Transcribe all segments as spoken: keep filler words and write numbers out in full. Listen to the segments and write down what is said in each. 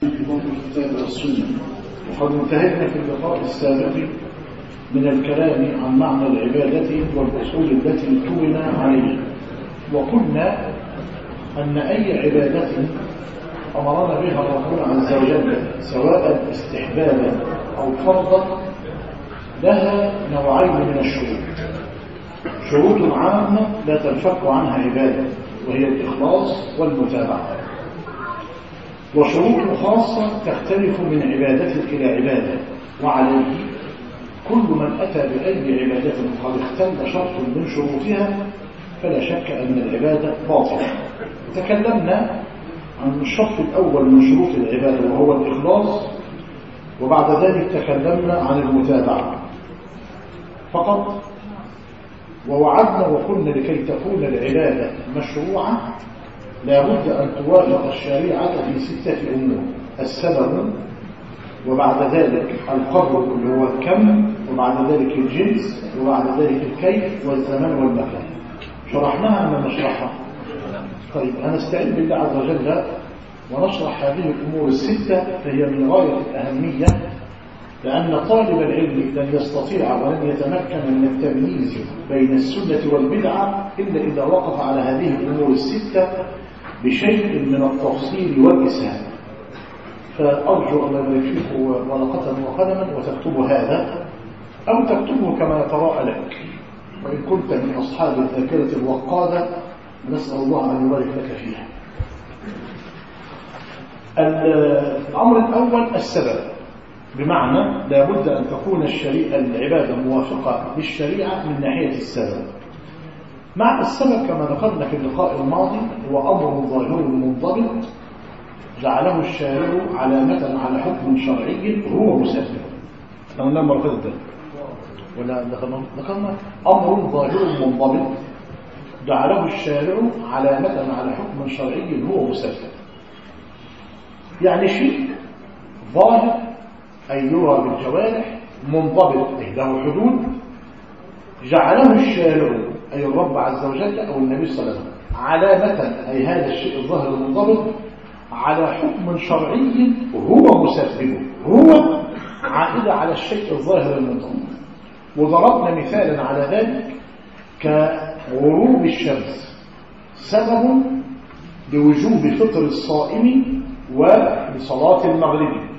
انضباط الكتاب والسنة. وقد انتهينا في اللقاء السابق من الكلام عن معنى العبادة والأصول التي تبنى عليها، وقلنا أن أي عبادة أمرنا بها الرب عز وجل سواء استحبابا أو فرضا لها نوعين من الشروط: شروط عامة لا تنفك عنها عبادة وهي الإخلاص والمتابعة، وشروط خاصة تختلف من عبادة إلى عبادة، وعليه كل من أتى بأي عبادة قد اختل شرط من شروطها فلا شك أن العبادة باطلة. تكلمنا عن الشرط الأول من شروط العبادة وهو الإخلاص، وبعد ذلك تكلمنا عن المتابعة فقط، ووعدنا وقلنا لكي تكون العبادة مشروعة لابد أن توافق الشريعة في ستة أمور: السبب، وبعد ذلك القدر اللي هو الكم، وبعد ذلك الجنس، وبعد ذلك الكيف والزمان والمكان. شرحناها أم نشرحها؟ طيب هنستعين بالله عز وجل ونشرح هذه الأمور الستة، فهي من غاية الأهمية، لأن طالب العلم لن يستطيع ولن يتمكن من التمييز بين السنة والبدعة إلا إذا وقف على هذه الأمور الستة بشيء من التفصيل والإسهام. فأرجو أن يبارك فيكم ورقة وقلما وتكتب هذا، أو تكتبه كما يتراءى لك، وإن كنت من أصحاب الذاكرة الوقادة نسأل الله أن يبارك لك فيها. الأمر الأول السبب، بمعنى لابد أن تكون الشريعة العبادة موافقة للشريعة من ناحية السبب. معنى السبب كما ذكرنا في اللقاء الماضي هو أمر ظاهر منضبط جعله الشارع علامة على حكم شرعي هو مسبب. قلنا مرة فاتت ولا ذكرنا أمر ظاهر منضبط جعله الشارع علامة على حكم شرعي هو مسبب، يعني شيء ظاهر أي يرى بالجوارح، منضبط أي له حدود، جعله الشارع أي الرب عز وجل أو النبي صلى الله عليه وسلم علامة أي هذا الشيء الظاهر المنضبط على حكم شرعي هو مسببه، هو عائد على الشيء الظاهر المنضبط. وضربنا مثالا على ذلك كغروب الشمس، سبب لوجوب فطر الصائم ولصلاة المغرب.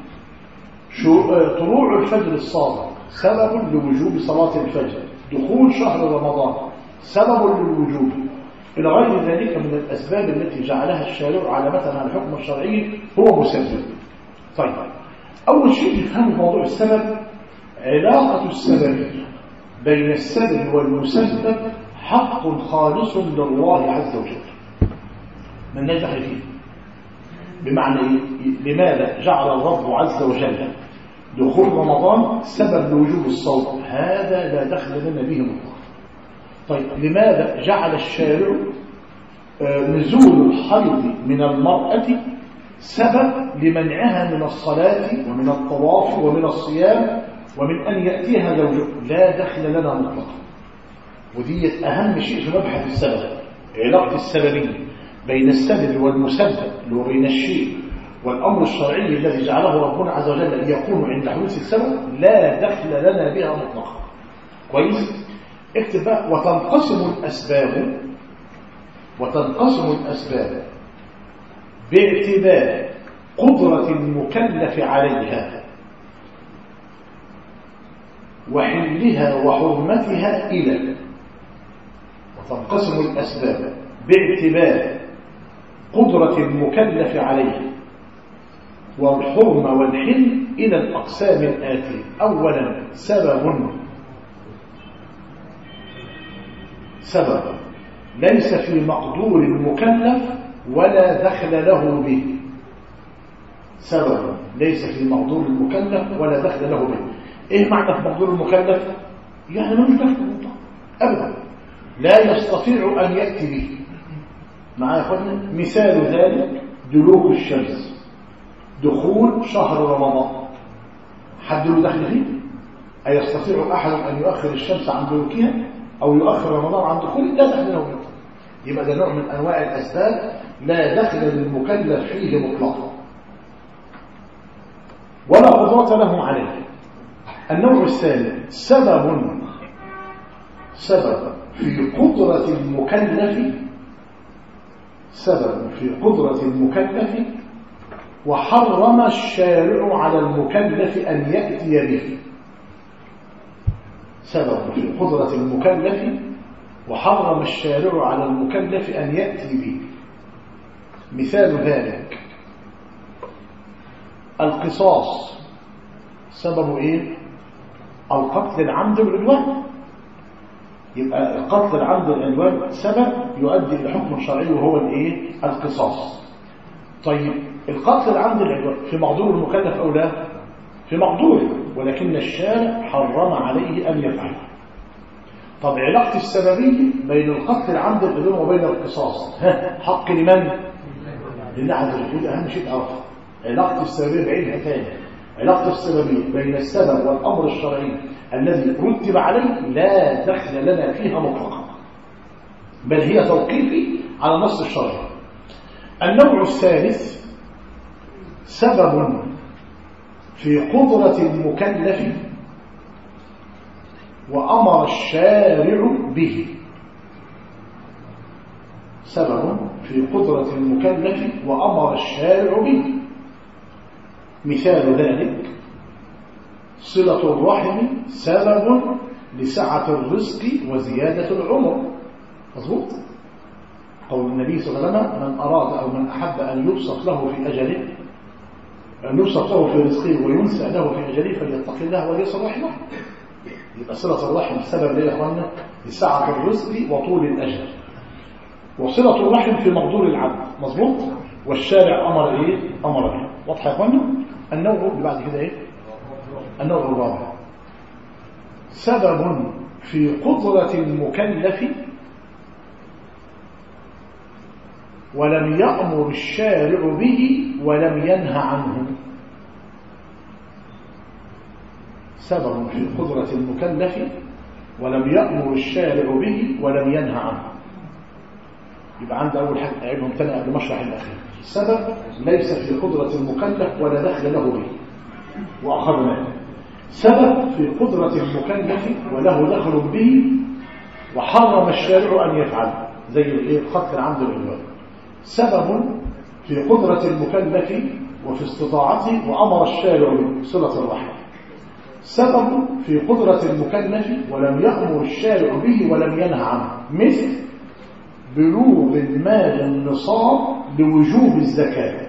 طلوع الفجر الصادق سبب لوجوب صلاة الفجر. دخول شهر رمضان سبب للوجوب، إلى غير ذلك من الأسباب التي جعلها الشارع علامة على الحكم الشرعي هو مسبب. طيب، أول شيء نفهم موضوع السبب، علاقة السبب بين السبب والمسبب حق خالص لله عز وجل من نجح فيه. بمعنى لماذا جعل الرب عز وجل دخول رمضان سبب لوجوب الصوم؟ هذا لا دخل لنا به مطلقا. طيب، لماذا جعل الشارع نزول الحيض من المرأة سبب لمنعها من الصلاة ومن الطواف ومن الصيام ومن أن يأتيها زوجها؟ لا دخل لنا مطلقا. ودي أهم شيء في مبحث السبب، علاقة السببية بين السبب والمسبب اللي هو بين الشيء والأمر الشرعي الذي جعله ربنا عز وجل يكون عند حدوث السبب، لا دخل لنا بها مطلقا. كويس؟ اكتب بقى: وتنقسم الأسباب وتنقسم الأسباب باعتبار قدرة المكلف عليها وحلها وحرمتها إلى وتنقسم الأسباب باعتبار قدرة المكلف عليها والحرمة والحل إلى الأقسام الآتية. أولا، سبب سبب ليس في مقدور المكلف ولا دخل له به. سبب ليس في مقدور المكلف ولا دخل له به. ايه معنى في مقدور المكلف؟ يعني ما مش دخل ابدا، لا يستطيع ان ياتي به. معايا يا اخوانا؟ مثال ذلك دلوك الشمس، دخول شهر رمضان، حد له دخل فيه؟ ايستطيع احد ان يؤخر الشمس عن دلوكها او يؤخر رمضان عن دخوله؟ لا دخل له به. يبقى ده نوع من انواع الاسباب لا دخل للمكلف فيه مطلقا. قدرة له عليه. النوع الثاني سبب سبب في قدرة المكلف سبب في قدرة المكلف وحرم الشارع على المكلف أن يأتي به. سبب في قدرة المكلف وحرم الشارع على المكلف أن يأتي به. مثال ذلك القصاص سبب إيه؟ القتل العمد بالعدوان. يبقى القتل العمد بالعدوان سبب يؤدي إلى حكم شرعي وهو الإيه؟ القصاص. طيب القتل العمد بالعدوان في مقدور المكلف أو لا؟ في مقدوره، ولكن الشارع حرم عليه أن يفعل. طب علاقة السببية بين القتل العمد بالعدوان وبين القصاص ها حق لمن؟ لله عز وجل. أهم شيء تعرفه علاقة السببية بعيدها ثاني. علاقة السببية بين السبب والأمر الشرعي الذي رتب عليه لا دخل لنا فيها مطلقا، بل هي توقيفي على النص الشرعي. النوع الثالث سبب في قدرة المكلف وأمر الشارع به. سبب في قدرة المكلف وأمر الشارع به. مثال ذلك صلة الرحم سبب لسعة الرزق وزيادة العمر. مظبوط. قول النبي صلى الله عليه وسلم من أراد أو من أحب أن يبسط له في أجله أن يبسط له في رزقه وينسى له في أجله فليتق الله وليصل رحمه. يبقى صلة الرحم سبب ليه يا أخوانا؟ لسعة الرزق وطول الأجل. وصلة الرحم في مقدور العبد. مظبوط. والشارع أمر إيه؟ أمر به. واضح يا أخوانا؟ النوع اللي بعد كده إيه؟ النوع الرابع سبب في قدرة المكلف ولم يأمر الشارع به ولم ينهى عنه. سبب في قدرة المكلف ولم يأمر الشارع به ولم ينهى عنه. يبقى عند أول حاجة أعيدهم تاني قبل ما أشرح الأخير. السبب ليس في قدرة المكلف ولا دخل له به وأخذناه. سبب في قدرة المكلف وله دخل به وحرم الشارع أن يفعل زي القتل العمد بالعدوان. سبب في قدرة المكلف وفي استطاعته وأمر الشارع بصلة الرحم. سبب في قدرة المكلف ولم يأمر الشارع به ولم ينهى عنه، مثل بلوغ المال النصاب لوجوب الزكاة.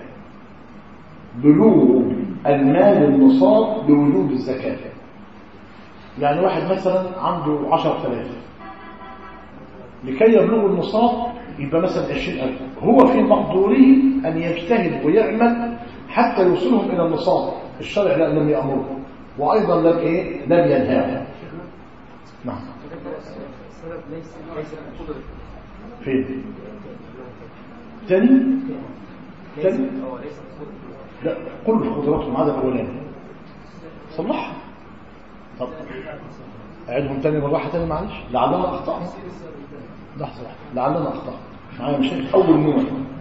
بلوغ المال النصاب لوجوب الزكاة. يعني واحد مثلا عنده عشرة آلاف لكي يبلغ النصاب يبقى مثلا عشرين ألف، هو في مقدوره أن يجتهد ويعمل حتى يوصلهم إلى النصاب. الشرع لا لم يأمره وأيضا لم إيه لم ينهاه. نعم. فين؟ تاني؟ تاني؟ لا كل قدراتهم هذا الأولاني صلحها. طب أعيدهم تاني بالراحة تاني معلش لعلنا أخطأنا. لحظة لعلنا أخطأنا معايا مش أول نوع.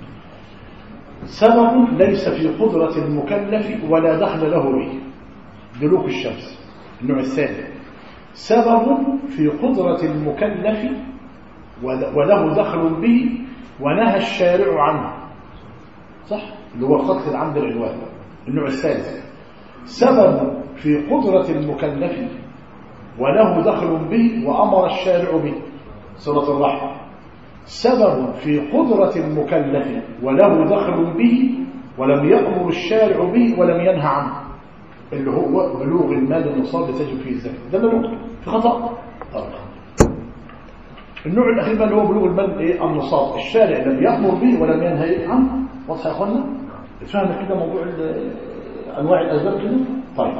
سبب ليس في قدرة المكلف ولا دخل له به دلوك الشمس. النوع الثاني سبب في قدرة المكلف وله دخل به ونهى الشارع عنه، صح اللي هو قتل العمد بالعدوان. النوع الثالث سبب في قدرة المكلف وله دخل به وأمر الشارع به صلة الرحم. سبب في قدرة المكلف وله دخل به ولم يأمر الشارع به ولم ينهى عنه، اللي هو بلوغ المال النصاب تجب فيه الزكاة. ده اللي في خطأ. طبعا النوع الأخير اللي هو بلوغ المال إيه النصاب، الشارع لم يأمر به ولم ينهى عنه. واضح يا اخوانا؟ فهمنا كده موضوع انواع الاسباب كده. طيب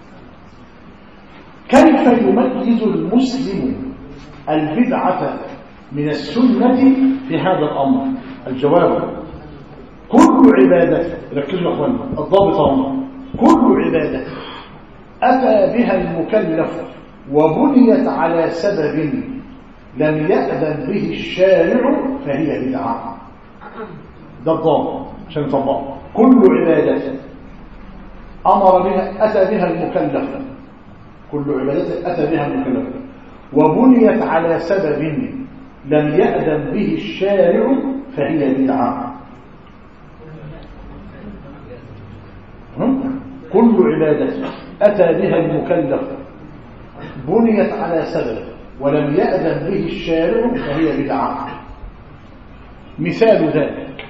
كيف يميز المسلم البدعة من السنة في هذا الأمر؟ الجواب كل عبادة، ركزوا يا اخوانا الضابط هنا، كل عبادة أتى بها المكلف وبنيت على سبب لم يأذن به الشارع فهي بدعة. ده الضابط عشان نطبقه. كل عبادة أمر بها أتى بها المكلف، كل عبادة أتى بها المكلف وبنيت على سبب لم يأذن به الشارع فهي بدعة. كل عبادة أتى بها المكلف بنيت على سبب ولم يأذن به الشارع فهي بدعة. مثال ذلك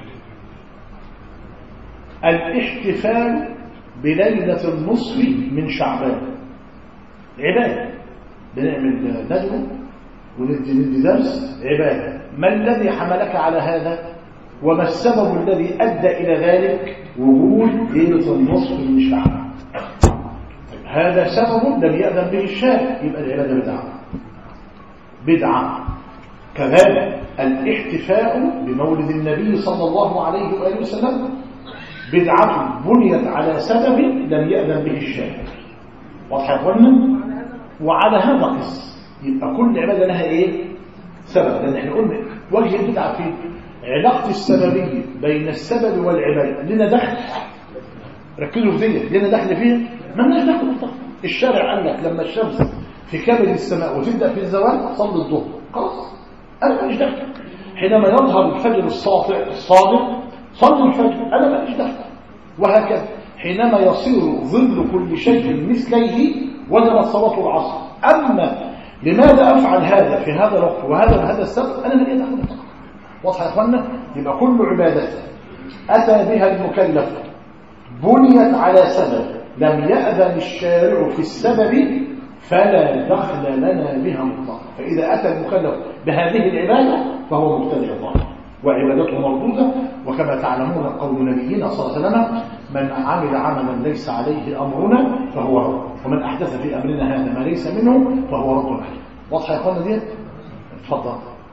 الاحتفال بليلة النصف من شعبان، عبادة، بنعمل ندوة وندي درس، عبادة. ما الذي حملك على هذا وما السبب الذي أدى إلى ذلك؟ وجود ليلة النصف من شعبان. هذا سبب لم يأذن به الشارع، يبقى العبادة بدعة بدعة. كذلك الاحتفاء بمولد النبي صلى الله عليه وآله وسلم بدعة بنيت على سبب لم يأذن به الشارع. واضح يا اخوانا؟ وعلى هذا قس يبقى كل عبادة لها ايه؟ سبب. لان احنا قلنا وجه البدعة في علاقة السببية بين السبب والعبادة لنا دخل، ركزوا في دي، لنا دخل فيها؟ ما لناش دخل. الشارع قال لك لما الشمس في كبد السماء وتبدأ في الزوال صلي الظهر، خلاص انا ماليش دخل. حينما يظهر الفجر الساطع الصادق صلي الفجر، انا ماليش دخل. وهكذا حينما يصير ظل كل شيء مثليه وجبت صلاة العصر. اما لماذا افعل هذا في هذا الوقت وهذا بهذا السبب؟ انا مالي دخل. واضح يا اخوانا؟ يبقى كل عبادة اتى بها المكلف بنيت على سبب لم يأذن الشارع في السبب فلا دخل لنا بها مطلقا. فإذا أتى المكلف بهذه العبادة فهو مبتدع ظاهر وعبادته مردودة. وكما تعلمون قول نبينا صلى الله عليه وسلم: من عمل عملا ليس عليه أمرنا فهو رد، ومن أحدث في أمرنا هذا ما ليس منه فهو رد عليه. واضح يا أخوانا دي؟ اتفضل.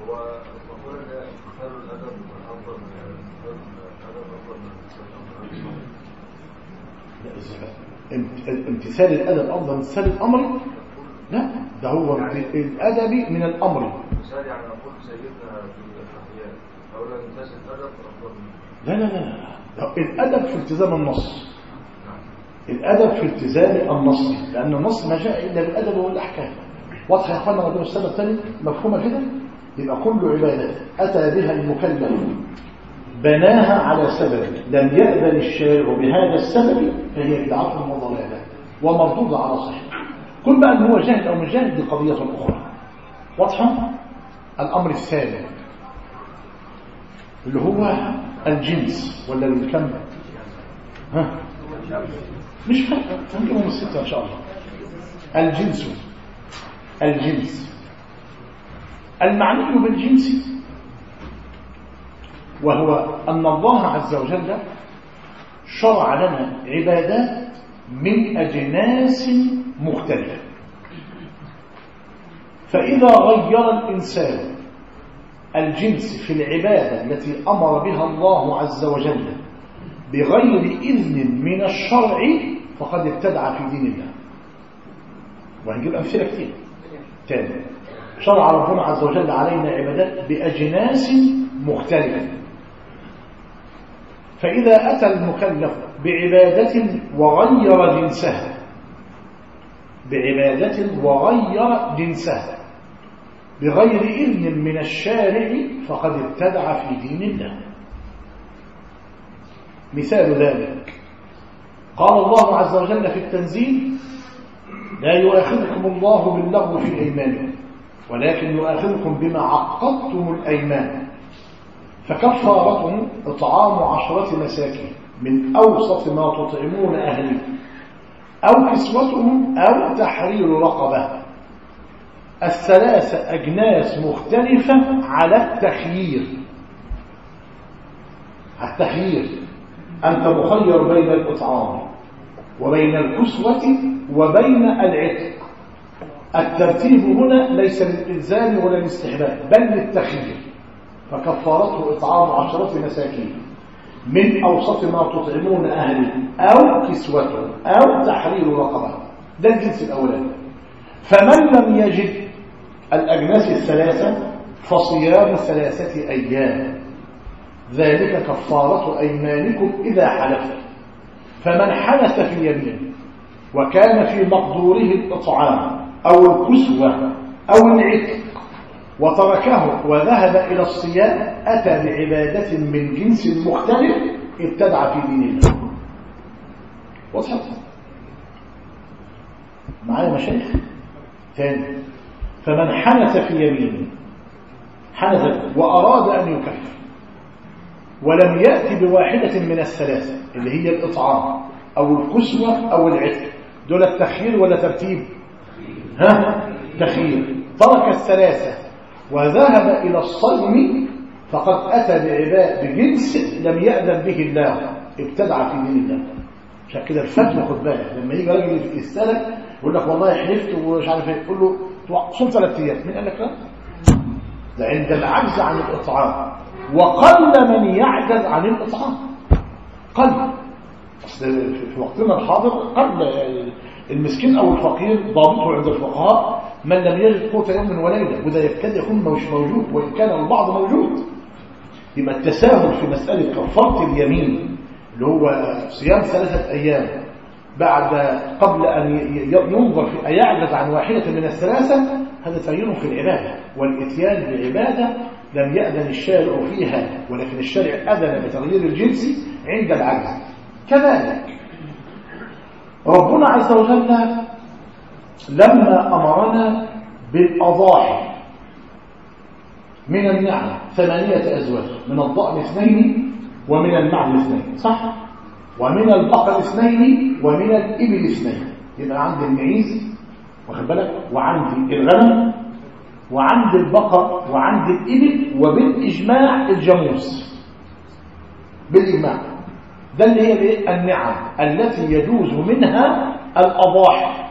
امتثال الأدب أفضل من امتثال الأمر؟ لا، ده هو الأدب من الأمر. مثال يعني نقول سيدنا في الأحياء أولا امتثال الأدب أفضل. لا لا لا، الأدب في التزام النص. الأدب في التزام النص، لأن النص ما جاء إلا بالأدب والأحكام. واضح يا أخوانا؟ ودي السنة الثانية مفهومة كده؟ يبقى كل عبادة أتى بها المكلف بناها على سبب لم يأذن الشارع بهذا السبب فهي بدعة وضلالة ومردودة على صحيح. كل بقى ان هو جاهل او مش جاهل دي قضية اخرى. واضحة؟ الامر الثاني اللي هو الجنس ولا الكم؟ ها؟ مش فارقة، هنجيبهم من الستة ان شاء الله. الجنس الجنس المعني بالجنس وهو أن الله عز وجل شرع لنا عبادات من أجناس مختلفة. فإذا غير الإنسان الجنس في العبادة التي أمر بها الله عز وجل بغير إذن من الشرع فقد ابتدع في دين الله. وهنجيب أمثلة كثير. تاني، شرع ربنا عز وجل علينا عبادات بأجناس مختلفة. فإذا أتى المكلف بعبادة وغير جنسها بعبادة وغير جنسها بغير إذن من الشارع فقد ابتدع في دين الله. مثال ذلك قال الله عز وجل في التنزيل: لا يؤاخذكم الله باللغو في أيمانكم ولكن يؤاخذكم بما عقدتم الأيمان فكفارته إطعام عشرة مساكين من أوسط ما تطعمون أهلكم أو كسوتهم أو تحرير رقبة. الثلاثة أجناس مختلفة على التخيير. التخيير أنت مخير بين الإطعام وبين الكسوة وبين العتق. الترتيب هنا ليس للإلزام ولا للاستحباب بل للتخيير. فكفارته إطعام عشرة مساكين من أوسط ما تطعمون أهلكم أو كسوتهم أو تحرير رقبة. ده الجنس الأولاني. فمن لم يجد الأجناس الثلاثة فصيام ثلاثة أيام ذلك كفارة أيمانكم إذا حلفتم. فمن حنث في يمينه وكان في مقدوره الإطعام أو الكسوة أو العتق وتركه وذهب إلى الصيام أتى بعبادة من جنس مختلف ابتدع في دين الله. وضحت معايا مشايخ؟ ثاني، فمن حنث في يمينه حنث وأراد أن يكفر ولم يأتي بواحدة من الثلاثة اللي هي الإطعام أو الكسوة أو العتق، دول التخيير ولا ترتيب؟ ها؟ تخيير. ترك الثلاثة وذهب إلى الصوم فقد أتى بعباء بجنس لم يأذن به الله، ابتدع في دين الله. عشان كده الفتوى خد بالك، لما يجي راجل يسألك يقول لك والله حلفت ومش عارف ايه، تقول له صوم ثلاث ايام، مين قال لك لا؟ ده عند العجز عن الإطعام، وقل من يعجز عن الإطعام، قل. اصل في وقتنا الحاضر قل المسكين او الفقير ضابطه عند الفقهاء من لم يجد قوت يوم وليله، وده يكاد يكون مش موجود وان كان البعض موجود. يبقى التساهل في مساله كفاره اليمين اللي هو صيام ثلاثه ايام بعد قبل ان ينظر في ايعجز عن واحده من الثلاثه، هذا تغيير في العباده والاتيان بعباده لم يأذن الشارع فيها، ولكن الشارع أذن بتغيير الجنس عند العجز. كذلك ربنا عز وجل لما أمرنا بالأضاحي من النعم ثمانية أزواج، من الضأن اثنين ومن المعز اثنين، صح؟ ومن البقر اثنين ومن الإبل اثنين. يبقى عند المعيز واخد بالك، وعند الغنم وعند البقر وعند الإبل، وبالإجماع الجاموس، بالإجماع. ده اللي هي النعم التي يجوز منها الأضاحي.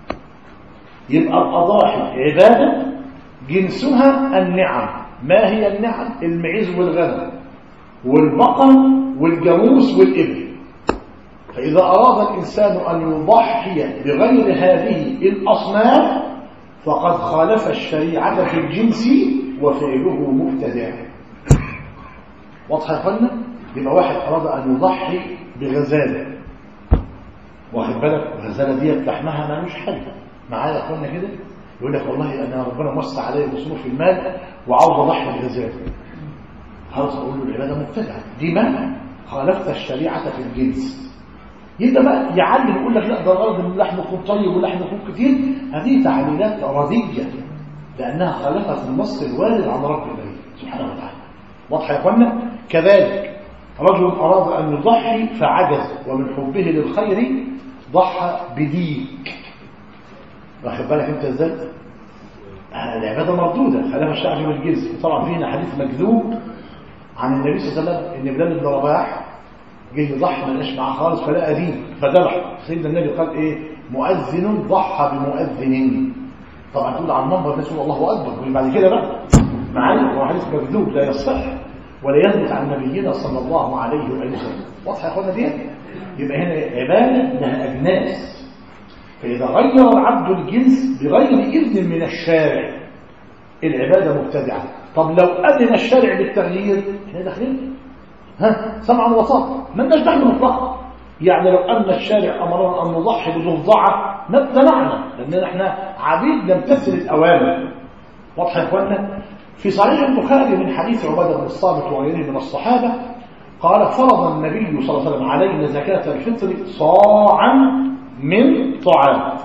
يبقى الأضاحي عبادة جنسها النعم. ما هي النعم؟ المعيز والغنم والبقر والجاموس والإبل. فإذا أراد الإنسان أن يضحي بغير هذه الأصناف فقد خالف الشريعة في الجنس وفعله مبتدع. واضح يا اخوانا؟ يبقى واحد أراد أن يضحي بغزالة، واخد بالك، الغزالة دي لحمها مالوش حل. معايا يا اخوانا كده؟ يقول لك والله أنا ربنا موسع علي بصروف المال وعاوز أضحي بغزالة. خلاص أقول له العبادة مبتدعة، دي ما خالفت الشريعة في الجنس. يبقى بقى يعلم يقول لك لا ده الغرض ان اللحم يكون طيب واللحم يكون كتير، هذه تعليلات رديئه لانها خالفت النص الوارد عن رب العالمين سبحانه وتعالى. واضح يا اخوانا؟ كذلك رجل اراد ان يضحي فعجز ومن حبه للخير ضحى بديك. واخد بالك انت ازاي؟ العباده مردوده، خلاف الشرع في الجنس. طبعا فينا حديث مكذوب عن النبي صلى الله عليه وسلم ان بلال بن رباح جه يضحي ما لقاش معاه خالص فلقى دين فذبح. سيدنا النبي قال ايه؟ مؤذن ضحى بمؤذن. طبعا تقول على المنبر الناس يقول الله اكبر، وبعد كده بقى معايا هو حديث مكذوب لا يصح ولا يثبت عن نبينا صلى الله عليه وسلم. واضح يا اخوانا دي؟ يبقى هنا عباده لها اجناس، فاذا غير العبد الجنس بغير اذن من الشارع العباده مبتدعه. طب لو اذن الشارع بالتغيير احنا داخلين ها سمعا وطاعة، ما لناش دخل مطلقا. يعني لو ان الشارع امرنا ان نضحي بضفدعه ما ابتدعنا، لان احنا عبيد نمتثل الاوامر. واضح يا اخوانا؟ في صحيح البخاري من حديث عباده بن الصامت وغيره من الصحابه قال فرض النبي صلى الله عليه وسلم علينا زكاه الفطر صاعا من طعام.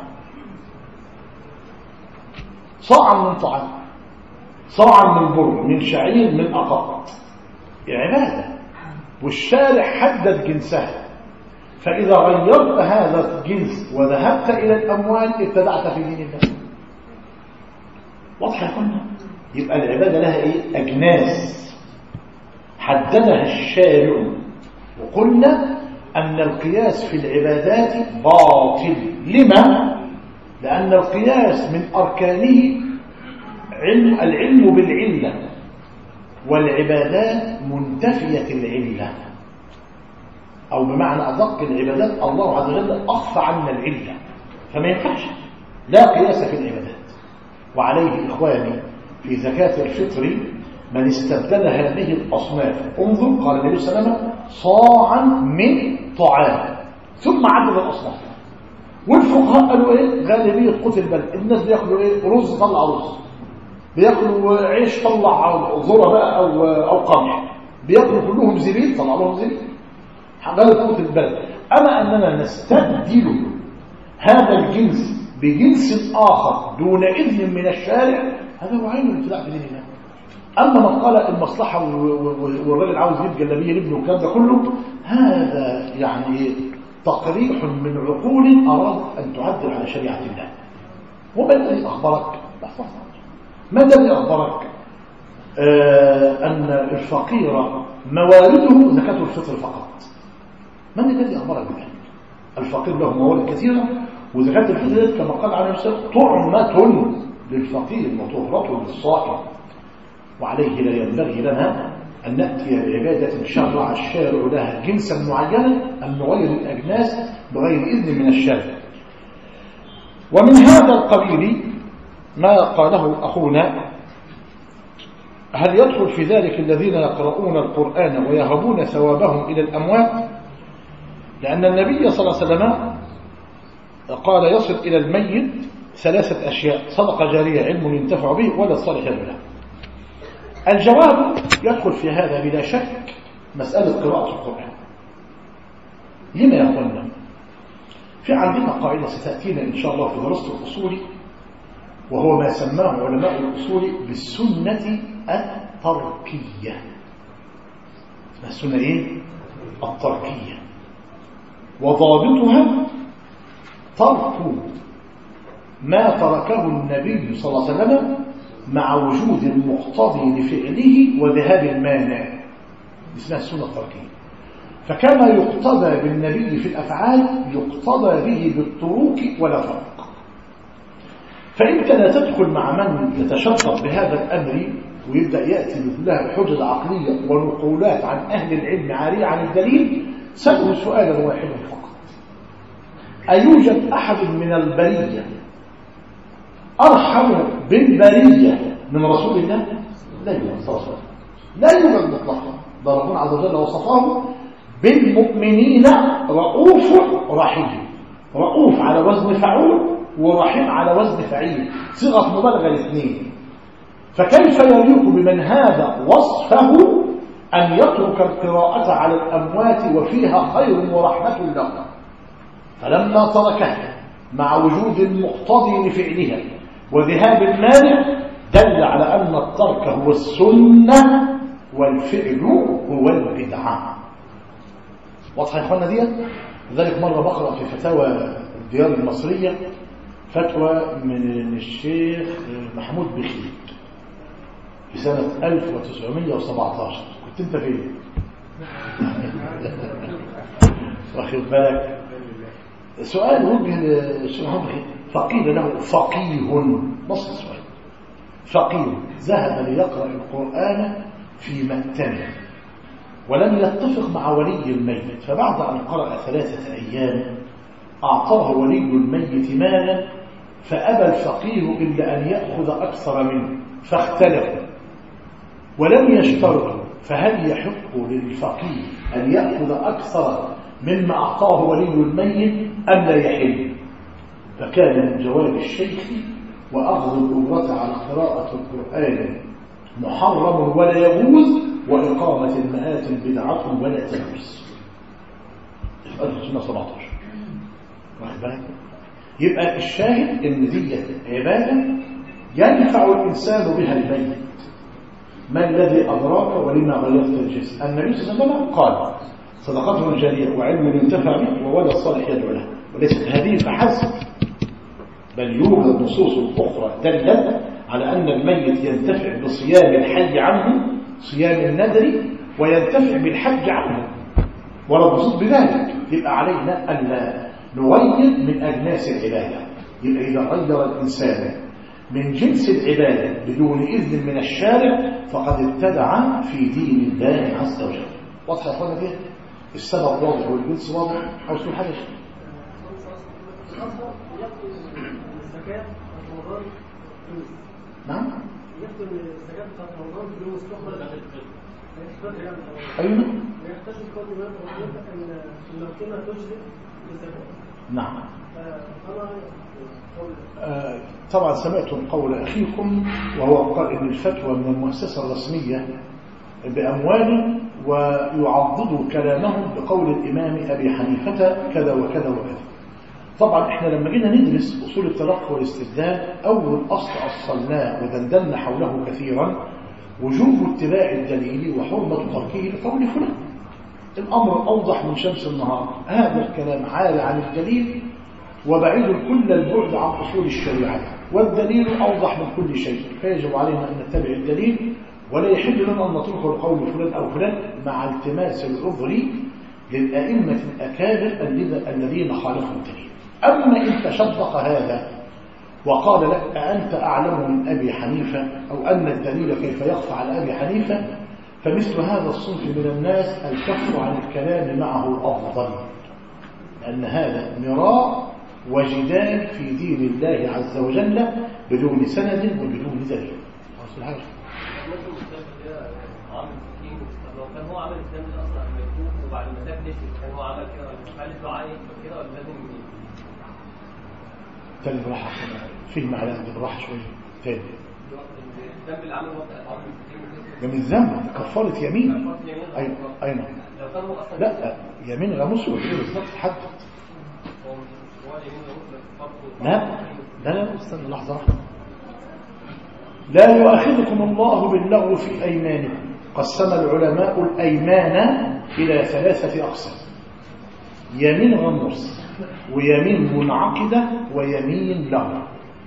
صاعا من طعام، صاعا من بر، من شعير، من اقط. عباده والشارع حدد جنسها، فإذا غيرت هذا الجنس وذهبت إلى الأموال ابتدعت في دين الله. واضح يا اخوانا؟ يبقى العبادة لها إيه؟ أجناس حددها الشارع. وقلنا أن القياس في العبادات باطل. لما؟ لأن القياس من أركانه علم العلم بالعلة، والعبادات منتفية العلة، أو بمعنى أدق العبادات الله عز وجل أخفى عنا العلة، فما ينفعش لا قياس في العبادات. وعليه إخواني في زكاة الفطر من استبدل هذه الأصناف. انظر قال النبي صلى الله عليه وسلم صاعا من طعام، ثم عدد الأصناف. والفقهاء قالوا ايه؟ غالبية قوت البلد الناس بياكلوا ايه؟ رز طلع رز، بياكلوا عيش طلع ذره بقى او او قمح، بياكلوا كلهم زبيب طلع لهم زبيب، غالبية قوت البلد. اما اننا نستبدل هذا الجنس بجنس اخر دون اذن من الشارع، هذا هو عين الابتداع في دين الله. اما من قال المصلحه والراجل عاوز يجيب جلابيه لابنه والكلام ده كله، هذا يعني تقريح من عقول ارادت ان تعدل على شريعه الله. وما الذي اخبرك؟ ما الذي اخبرك آه ان الفقير موارده زكاه الفطر فقط؟ من الذي اخبرك بذلك؟ الفقير له موارد كثيره، وزكاه الفطر كما قال عليه الصلاه طعمه للفقير وطهره للصائم. وعليه لا ينبغي لنا أن نأتي بعبادة شرع الشارع لها جنسا معينا أن نغير الأجناس بغير إذن من الشارع. ومن هذا القبيل ما قاله أخونا: هل يدخل في ذلك الذين يقرؤون القرآن ويهبون ثوابهم إلى الأموات؟ لأن النبي صلى الله عليه وسلم قال: يصل إلى الميت ثلاثة أشياء: صدقة جارية، علم ينتفع به، ولد صالح يدعو له. الجواب يدخل في هذا بلا شك مسألة قراءة القرآن. لما يا أخوانا؟ في عندنا قاعدة ستأتينا إن شاء الله في دراسة الأصول، وهو ما سماه علماء الأصول بالسنة التركية. اسمها السنة إيه؟ التركية. وضابطها ترك ما تركه النبي صلى الله عليه وسلم مع وجود المقتضي لفعله وذهاب المانع. اسمها السنة التركية. فكما يقتضى بالنبي في الأفعال يقتضى به بالتروك ولا فرق. فإنت لا تدخل مع من يتشرط بهذا الأمر ويبدأ يأتي بكلها بحجج عقلية ونقولات عن أهل العلم عارية عن الدليل. سأله سؤالا واحدا فقط: أيوجد أحد من البرية أرحم بالبرية من رسول الله؟ لا يوجد صلى الله عليه وسلم، لا يوجد مطلقا. ده ربنا عز وجل وصفه بالمؤمنين رؤوف رحيم. رؤوف على وزن فعول، ورحيم على وزن فعيل، صيغة مبالغة الاثنين. فكيف يليق بمن هذا وصفه أن يترك القراءة على الأموات وفيها خير ورحمة له؟ فلما تركها مع وجود المقتضي لفعلها وذهاب المانع دل على أن الترك هو السنة والفعل هو البدعة. واضح يا اخوانا دي؟ لذلك مرة بقرأ في فتاوى الديار المصرية فتوى من الشيخ محمود بخيت في سنة ألف وتسعمائة وسبعة عشر. كنت انت فين؟ واخد بالك؟ سؤال وجه للشيخ محمود بخيت، فقيل له فقيه، نص السؤال: فقيه ذهب ليقرأ القرآن في مأتمه ولم يتفق مع ولي الميت، فبعد أن قرأ ثلاثة أيام أعطاه ولي الميت مالا، فأبى الفقيه إلا أن يأخذ أكثر منه، فاختلفوا ولم يشترطوا، فهل يحق للفقيه أن يأخذ أكثر مما أعطاه ولي الميت أم لا يحل؟ فكان من جواب الشيخ: وأخذ الأجرة على قراءة القرآن محرم ولا يجوز، وإقامة المآتم بدعة ولا تجوز. ألف وتسعمائة وسبعة عشر. واخد بالك؟ يبقى الشاهد إن دي عبادة ينفع الإنسان بها الميت. ما الذي أدراك ولما غيرت الجسم؟ النبي صلى الله عليه وسلم قال: صدقته الجارية وعلم ينتفع به وولد صالح يدعو له. وليست هذه فحسب، بل يوجد نصوص أخرى دلت على أن الميت ينتفع بصيام الحج عنه، صيام النذر، وينتفع بالحج عنه، ولا نصوص بذلك. يبقى علينا أن نغير من أجناس العبادة. يبقى إذا غير الإنسان من جنس العبادة بدون إذن من الشارع فقد ابتدع في دين الله عز وجل. واضح يا أخوانا دي؟ السبب واضح والجنس واضح. عاوز تقول حاجة؟ نعم؟ يخدم الزكاة بتاعت رمضان فلوس تخرج أيوه. يحتاج القاضي ان المحكمة تجري نعم. آه طبعا سمعتم قول أخيكم وهو قال إن الفتوى من المؤسسة الرسمية بأموال ويعضدوا كلامهم بقول الإمام أبي حنيفة كذا وكذا وكذا. طبعا احنا لما جينا ندرس أصول التلقي والاستدلال أول أصل أصلناه ودندلنا حوله كثيرا وجوب اتباع الدليل وحرمة تركه لقول فلان. الأمر أوضح من شمس النهار، هذا الكلام عالي عن الدليل وبعيد كل البعد عن أصول الشريعة، والدليل أوضح من كل شيء، فيجب علينا أن نتبع الدليل ولا يحل لنا أن نترك قول فلان أو فلان مع التماس العذر للأئمة الأكابر الذين خالفوا الدليل. أما إن تشدق هذا وقال لك أنت أعلم من أبي حنيفة أو أن الدليل كيف يخفى على أبي حنيفة، فمثل هذا الصنف من الناس الكف عن الكلام معه أفضل، لأن هذا مراء وجدال في دين الله عز وجل بدون سند وبدون دليل. لو كان هو عمل الاسلام ده اصلا مكتوب وبعد ما ساب نشف كان هو عمل كده ولا هل الدعاء كده ولا لازم تاني بالراحه فيه معلقه بالراحه شويه تاني. الذنب اللي عمله وقت اطعام ده مش ذنب، كفاره يمين. ايوه ايوه لو كان هو اصلا لا يمين غموس ولا ايه بالظبط حدد. هو اليمين غموس لا لا لا استنى لحظه واحده. لا يؤاخذكم الله باللغو في ايمانكم. قسم العلماء الأيمان إلى ثلاثة أقسام: يمين غموس ويمين منعقدة ويمين لغو.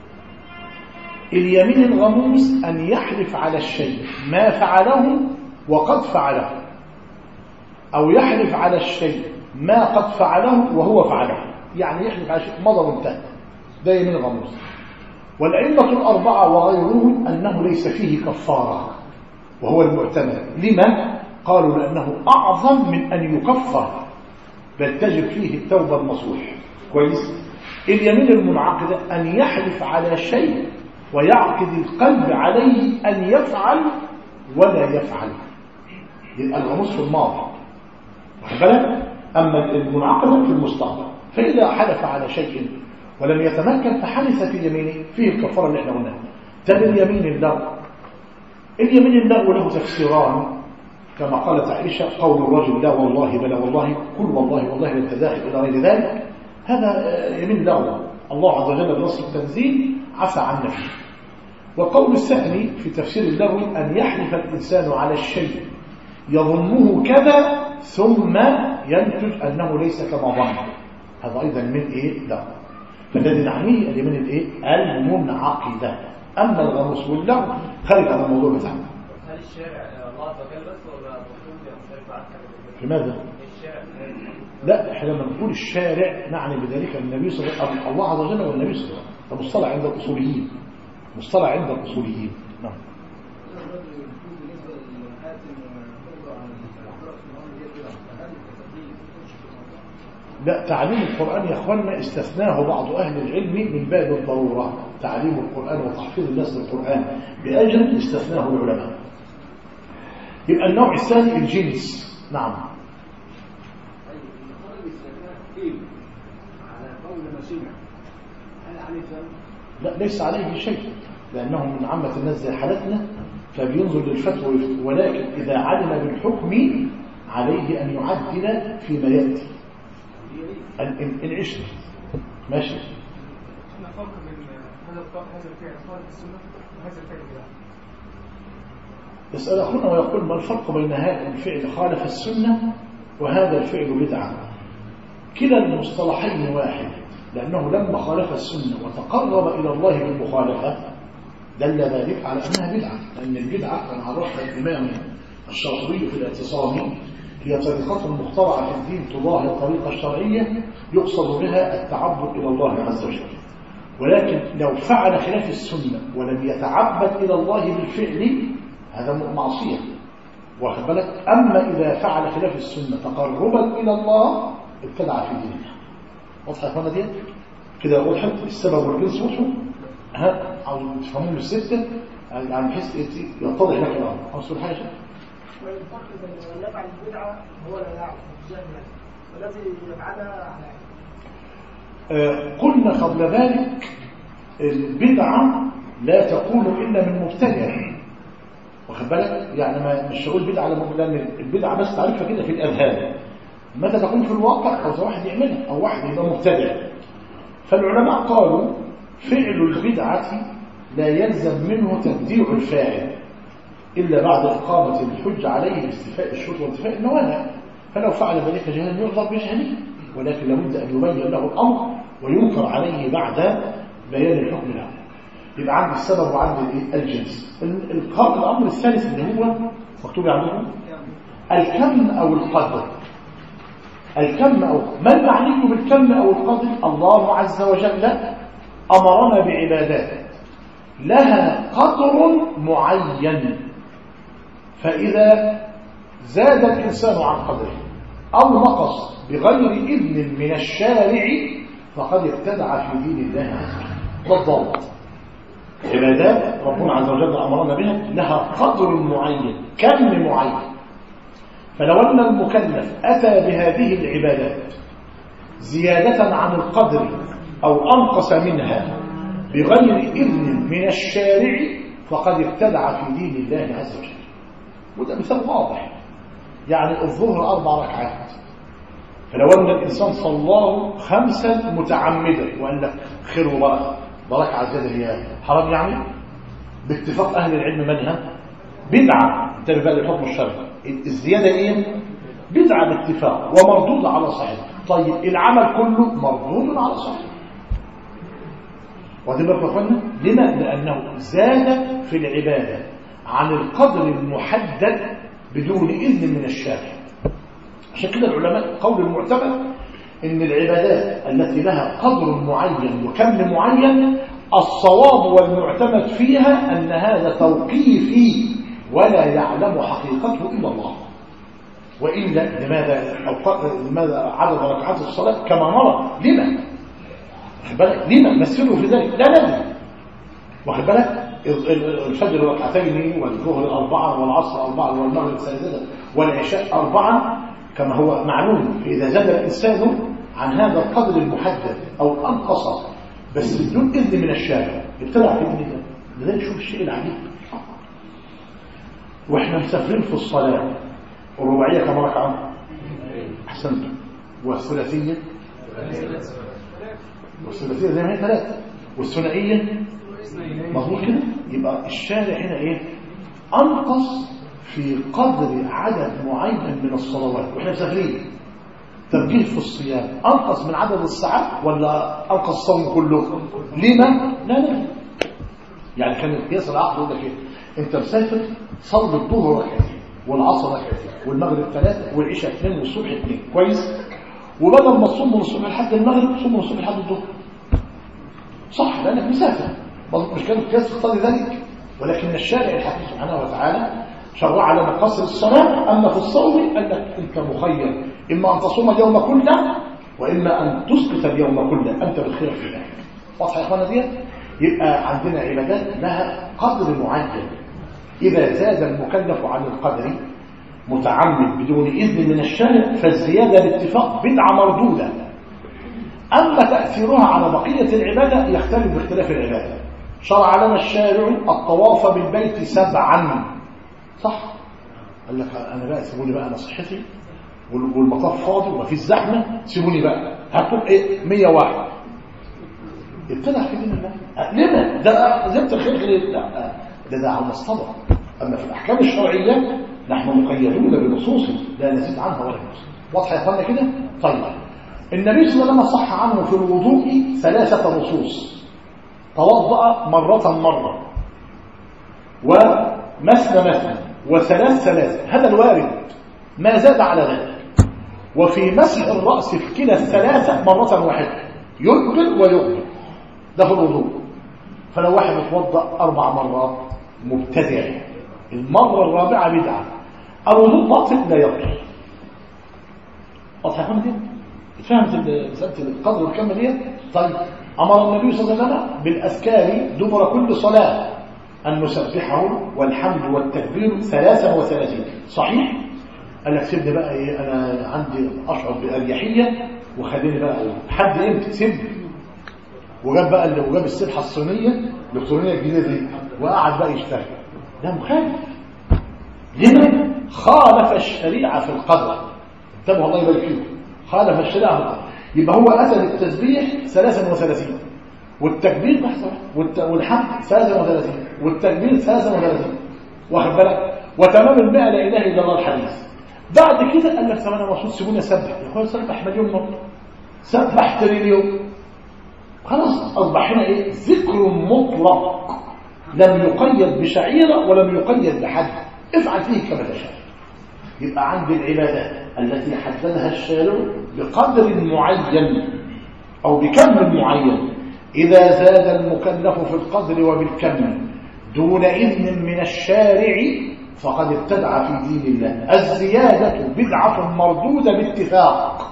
اليمين الغموس أن يحلف على الشيء ما فعله وقد فعله، أو يحلف على الشيء ما قد فعله وهو فعله، يعني يحلف على شيء مضى وانتهى، ده يمين غموس. والأئمة الأربعة وغيرهم أنه ليس فيه كفارة وهو المعتمد. لما؟ قالوا لأنه أعظم من أن يكفر، بل تجب فيه التوبة النصوح. كويس؟ اليمين المنعقدة أن يحلف على شيء ويعقد القلب عليه أن يفعل ولا يفعل، يبقى الغموس في الماضي واخد بالك، أما المنعقدة في المستقبل. فإذا حلف على شيء ولم يتمكن فحلف في يمينه فيه الكفارة اللي احنا قلناها. تبع اليمين اللغو. اليمين اللغو له تفسيران كما قالت عائشة: قول الرجل لا والله بلا والله، كل والله والله للتداخل إلى غير ذلك، هذا يمين لغو الله عز وجل بنص التنزيل عفى عنا فيه. والقول الثاني في تفسير اللغو أن يحلف الإنسان على الشيء يظنه كذا ثم ينتج أنه ليس كما ظن، هذا أيضا من إيه؟ لغو. فالذي نعنيه اليمين الإيه؟ المنعقدة. أما الغموس واللغو خارج عن الموضوع بتاعنا. هل الشارع الله عز وجل بس ولا المفروض يختلف عن حاجه؟ لماذا؟ الشارع لا، احنا لما نقول الشارع نعني بذلك النبي صلى الله عليه وسلم، الله عز وجل والنبي صلى الله عليه وسلم. ده مصطلح عند الاصوليين، مصطلح عند الاصوليين. نعم. لا، تعليم القرآن يا اخواننا استثناه بعض اهل العلم من باب الضروره. تعليم القرآن وتحفيظ الناس للقرآن بأجل استثناه العلماء. يبقى النوع الثاني الجنس. نعم. لا، ليس عليه شيء، لأنه من عامة الناس زي حالتنا فبينظر للفتوى، ولكن إذا علم بالحكم عليه أن يعدل فيما يأتي. إن عشنا ماشي. ما فرق بين هذا الفعل هذا الفعل خالف السنة وهذا الفعل بدعة؟ يسأل أخونا ويقول: ما الفرق بين هذا الفعل خالف السنة وهذا الفعل بدعة؟ كلا المصطلحين واحد، لأنه لما خالف السنة وتقرب إلى الله بالمخالفة دل ذلك على أنها بدعة، لأن البدعة كان عرفها الإمام الشاطبي في الاعتصام هي طريقة مخترعة في الدين تضاهي الطريقة الشرعية يقصد بها التعبد إلى الله عز وجل. ولكن لو فعل خلاف السنة ولم يتعبد إلى الله بالفعل هذا معصية، واخد بالك. أما إذا فعل خلاف السنة تقربا إلى الله ابتدع في دينه. واضحة يا اخوانا دي كده؟ وضحت السبب والجنس وضحوا؟ ها عاوزين تفهمون الستة يعني بحيث يتضح لك الأمر. أوصل حاجة والفرق بين اللي يفعل البدعة هو لا يعرف جهلا، والذي يفعلها على آه قلنا قبل ذلك البدعة لا تكون إلا من مبتدع، واخد بالك؟ يعني ما مش هقول بدعة لأن البدعة بس تعرفها كده في الأذهان، متى تكون في الواقع أو واحد يعملها أو واحد يبقى مبتدع. فالعلماء قالوا فعل البدعة لا يلزم منه تبديع الفاعل إلا بعد إقامة الحج عليه باستيفاء الشروط وانتفاء الموانع، فلو فعل ذلك جهلا يعذر بجهله، ولكن لابد أن يبين له الأمر وينكر عليه بعد بيان الحكم له. يبقى عند السبب وعند الجنس. الأمر الثالث اللي هو مكتوب عندهم الكم أو القدر. الكم أو ما المعني بالكم أو القدر؟ الله عز وجل أمرنا بعبادات لها قدر معين، فإذا زاد الإنسان عن قدره أو نقص بغير إذن من الشارع فقد ابتدع في دين الله عز وجل. بالضبط عبادات ربنا عز وجل أمرنا بها لها قدر معين، كم معين. فلو أن المكلف أتى بهذه العبادات زيادة عن القدر أو أنقص منها بغير إذن من الشارع فقد ابتدع في دين الله عز وجل. وده مثال واضح، يعني الظهر أربع ركعات، فلو أن الإنسان صلاه خمسا متعمدا وقال لك خير وبركة بركة زيادة هي حرام، يعني باتفاق أهل العلم منها بدعة. انتبه بقى للحكم الشرعي، الزيادة إيه؟ بدعة باتفاق ومردود على صحيح. طيب العمل كله مردود على صحيح. وهذا بقى فهمنا لما؟ لأنه زاد في العبادة عن القدر المحدد بدون إذن من الشارع. عشان كده العلماء قول المعتمد إن العبادات التي لها قدر معين وكم معين الصواب والمعتمد فيها أن هذا توقيفي ولا يعلم حقيقته إلا الله. وإلا لماذا لماذا عدد ركعات الصلاة كما نرى؟ لما؟ واخد بالك؟ لما نسره في ذلك؟ لا لازم. واخد بالك؟ الفجر ركعتين والظهر أربعة والعصر أربعة والمغرب ثلاثة والعشاء أربعة كما هو معلوم. إذا زاد الإنسان عن هذا القدر المحدد أو أنقص بس بدون إذن من الشارع ابتدع في دين الله. لذلك شوف الشيء العجيب، واحنا مسافرين في الصلاة الرباعية كم ركعة؟ أحسنتم. والثلاثية والثلاثية زي ما هي ثلاثة، والثنائية مظبوط كده. يبقى الشارع هنا ايه؟ أنقص في قدر عدد معين من الصلوات واحنا مسافرين. تبجيل في الصيام أنقص من عدد الساعات ولا أنقص الصوم كله؟ لما؟ لا لا. يعني كان القياس العقل يقول لك ايه؟ انت مسافر صلي الظهر ركعتين والعصر ركعتين والمغرب ثلاثه والعشاء اثنين والصبح اثنين، كويس؟ وبدل ما تصوم من الصبح لحد المغرب تصوم من الصبح لحد الظهر، صح؟ لانك مسافر. مش كان القياس يقتضي ذلك، ولكن الشارع الحكيم سبحانه وتعالى شرع على مقاصد الصلاه. اما في الصوم قال لك انت مخير، اما ان تصوم اليوم كله واما ان تسقط اليوم كله، انت بالخير في ذلك. واضحه يا اخوانا ديت؟ يبقى عندنا عبادات لها قدر معين، إذا زاد المكلف عن القدر متعمد بدون إذن من الشارع فالزيادة باتفاق بدعة مردودة. أما تأثيرها على بقية العبادة يختلف باختلاف العبادة. شرع لنا الشارع الطواف بالبيت سبعا، صح؟ قال لك أنا بقى سيبوني بقى أنا صحتي والمطاف فاضي ومفيش زحمة، سيبوني بقى هتقول إيه مية واحد. ابتدع في دين الله. لما؟ ده زبط الخير غير لا ده ده على المصطبة. أما في الأحكام الشرعية نحن مقيدون بنصوص لا نزيد عنها ولا نقص. واضح يا اخوانا كده؟ طيب النبي صلى الله عليه وسلم صح عنه في الوضوء ثلاثة نصوص: توضأ مرة مرة ومثنى مثنى وثلاث ثلاث، هذا الوارد، ما زاد على ذلك. وفي مسح الرأس في كلا الثلاثة مرة واحدة يقبل ويقبل، ده في الوضوء. فلو واحد يتوضأ أربع مرات مبتدع، المرة الرابعة بدعة، الوضوء باطل لا يبطل. واضح يا فندم؟ فهمت مسألة القدر والكم ديت؟ طيب أمر النبي صلى الله عليه وسلم بالأذكار دبر كل صلاة أن نسبحه والحمد والتكبير ثلاثا وثلاثين، صحيح؟ قال لك سيبني بقى إيه، أنا عندي أشعر بأريحية وخليني بقى حد امتى سب وجاب بقى اللي وجاب السبحه الصينيه الالكترونيه الجديده دي وقعد بقى يشتغل، ده مخالف. لما خالف الشريعه في القدر، انتبهوا الله يبارك فيكم، خالف الشريعه في القدر. يبقى هو اتى بالتسبيح ثلاثة وثلاثين والتكبير لحظه والحمد ثلاثة وثلاثين والتكبير ثلاثة وثلاثين، واخد بالك؟ وتمام المئة لا اله الا الله الحديث. بعد كده قال لك طب انا المفروض سيبوني اسبح، يا اخويا سبح مليون مره، سبح تريليون، خلاص اصبح هنا ايه؟ ذكر مطلق لم يقيد بشعيره ولم يقيد بحد، افعل فيه كما تشاء. يبقى عند العبادات التي حددها الشارع بقدر معين او بكم معين، اذا زاد المكلف في القدر وبالكم دون اذن من الشارع فقد ابتدع في دين الله. الزياده بدعه مردوده باتفاق.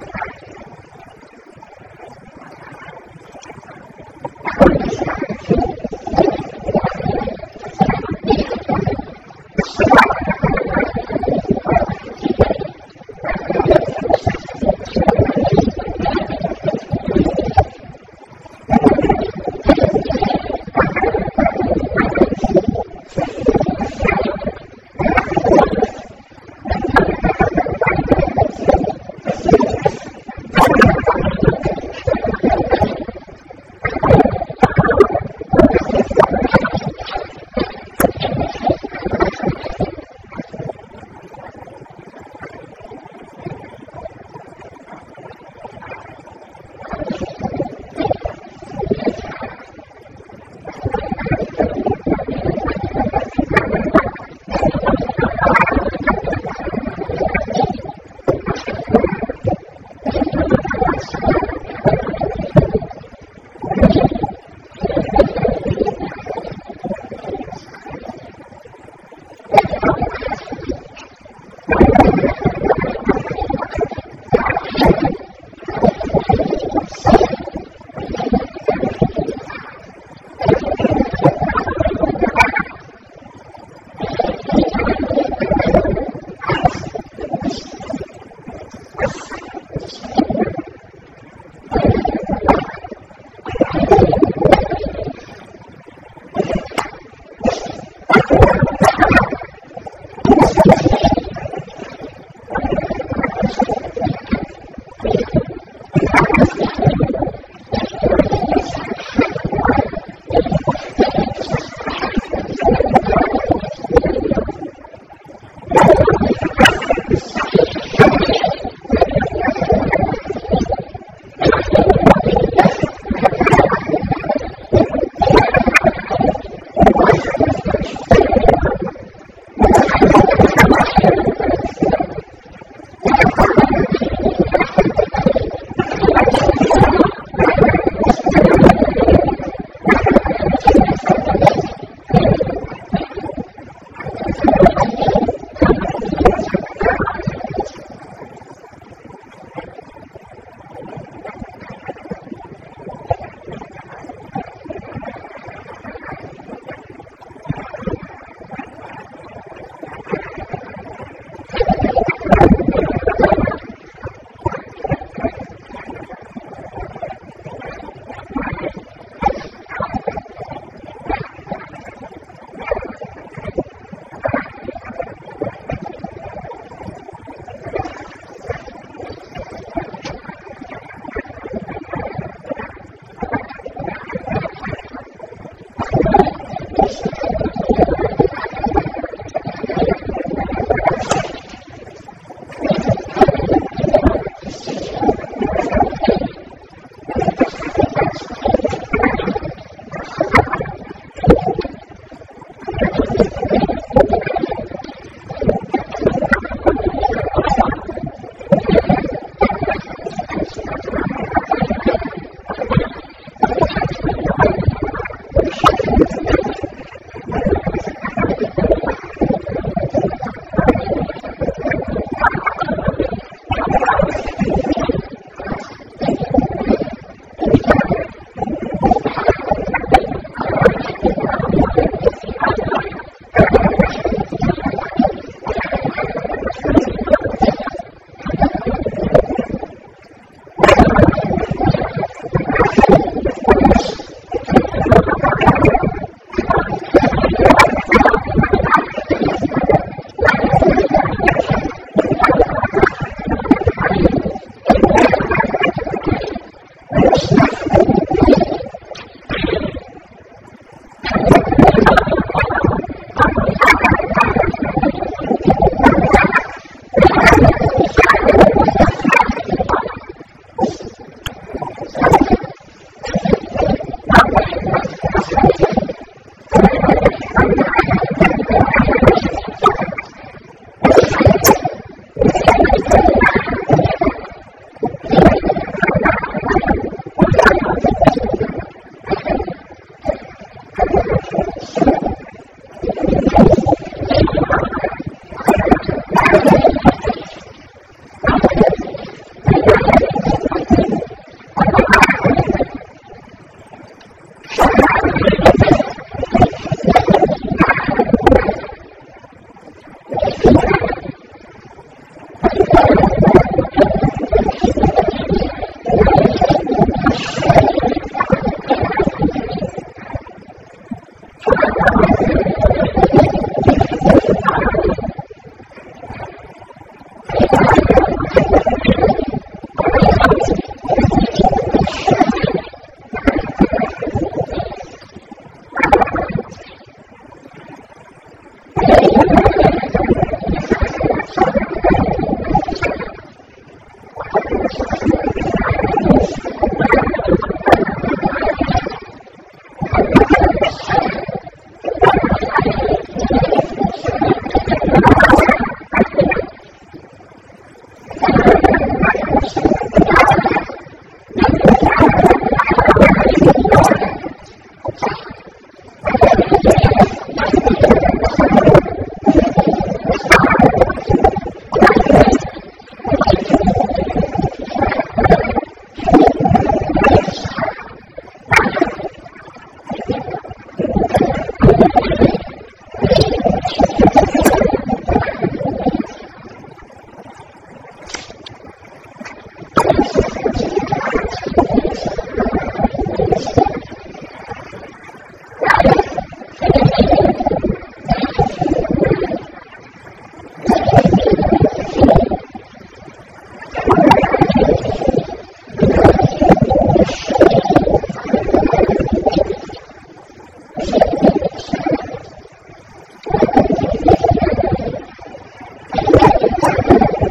Thank you.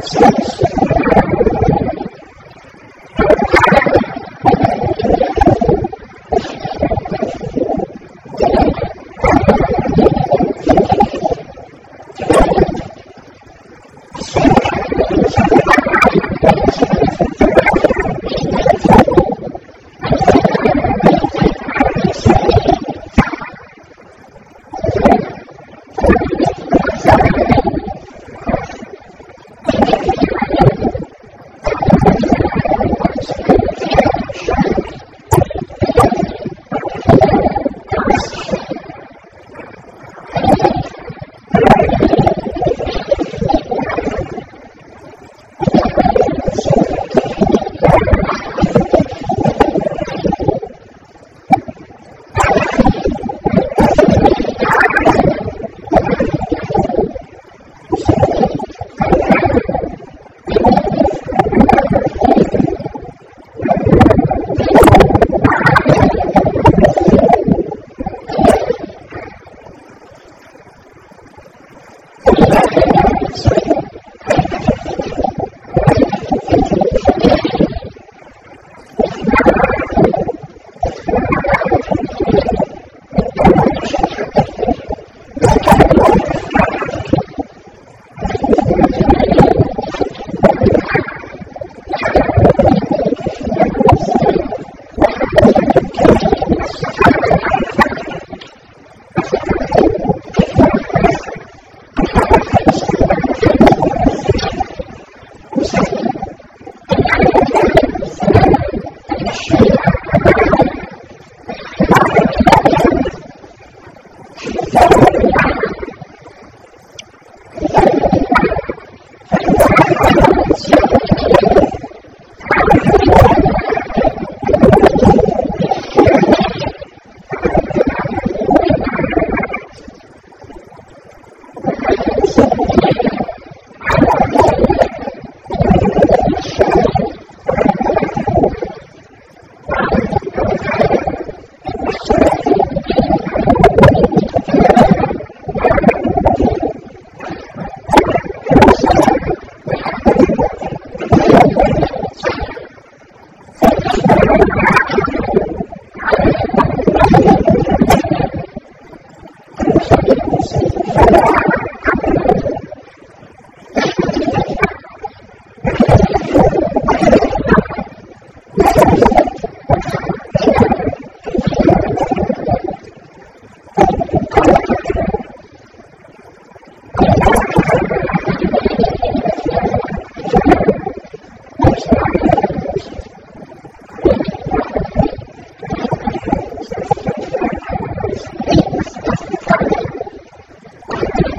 Thank you.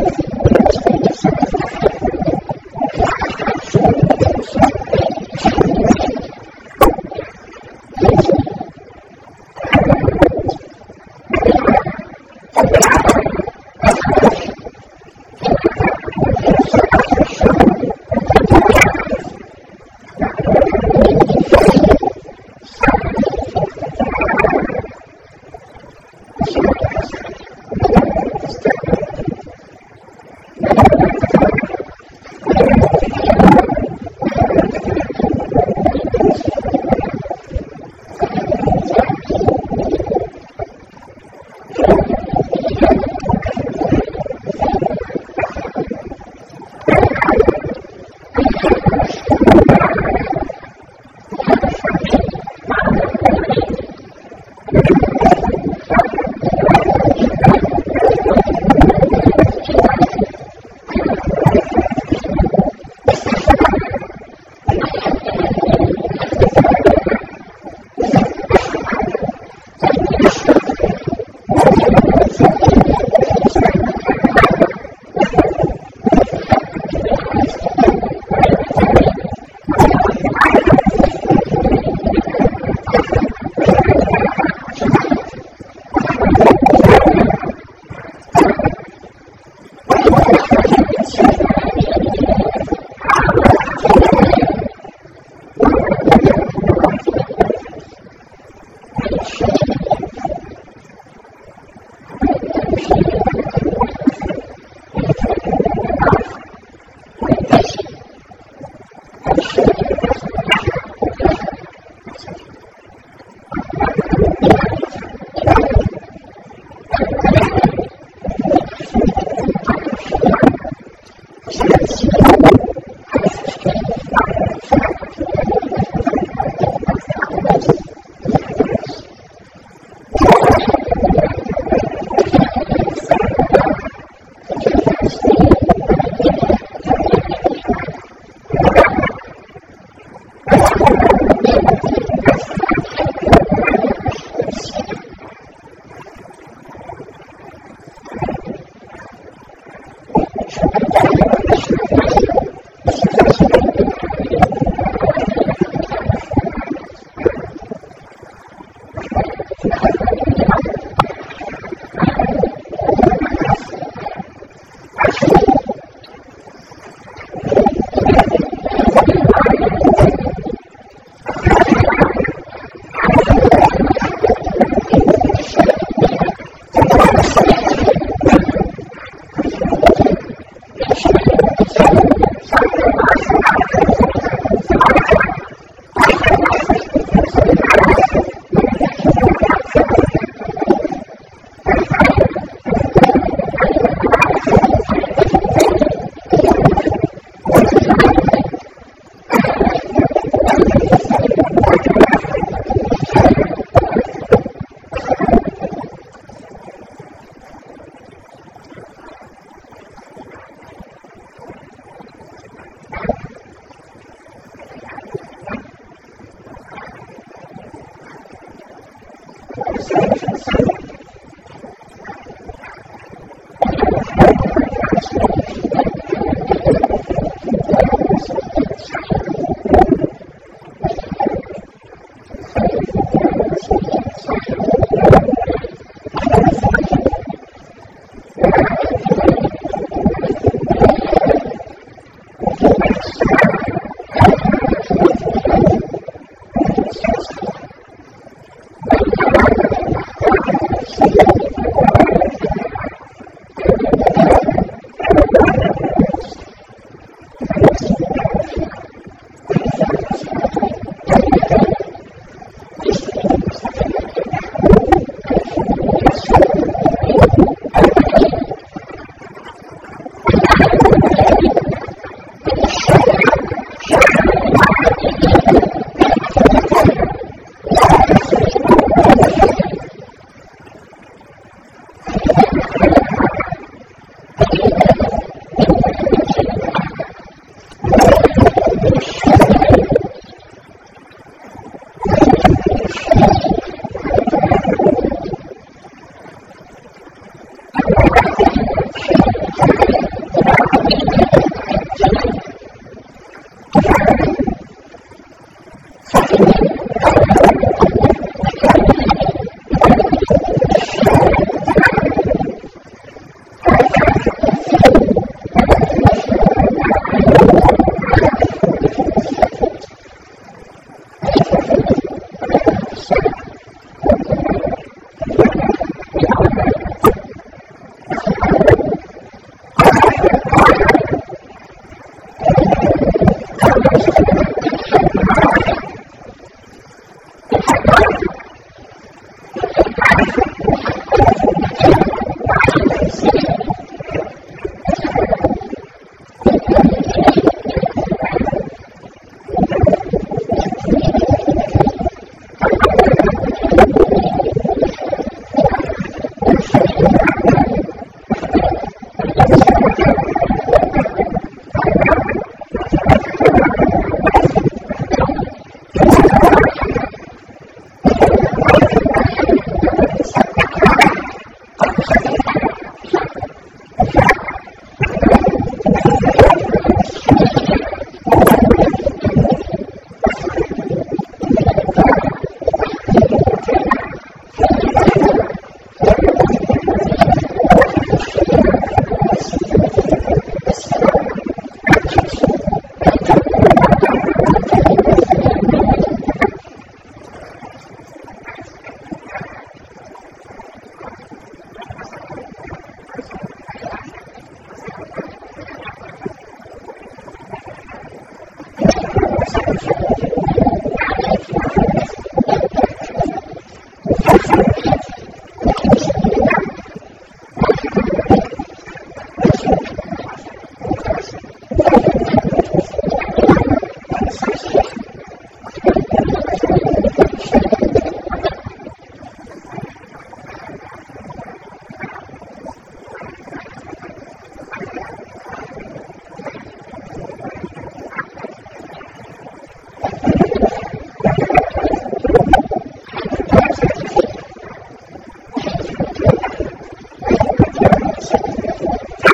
الله.